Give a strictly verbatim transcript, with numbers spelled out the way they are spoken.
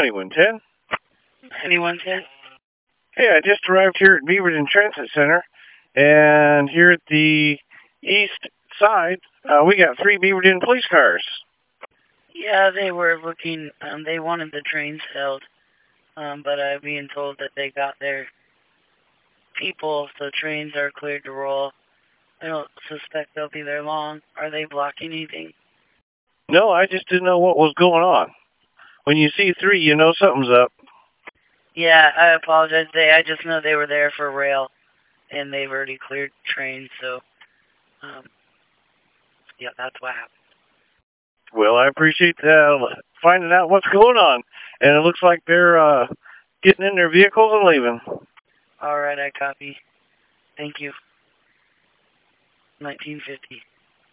Anyone, Ted? Anyone, Ted? Hey, I just arrived here at Beaverton Transit Center, and here at the east side, uh, we got three Beaverton police cars. Yeah, they were looking, um, they wanted the trains held, um, but I'm being told that they got their people, so trains are cleared to roll. I don't suspect they'll be there long. Are they blocking anything? No, I just didn't know what was going on. When you see three, you know something's up. Yeah, I apologize. They, I just know they were there for rail, and they've already cleared trains, so, um, yeah, that's what happened. Well, I appreciate uh, finding out what's going on, and it looks like they're uh, getting in their vehicles and leaving. All right, I copy. Thank you. nineteen fifty.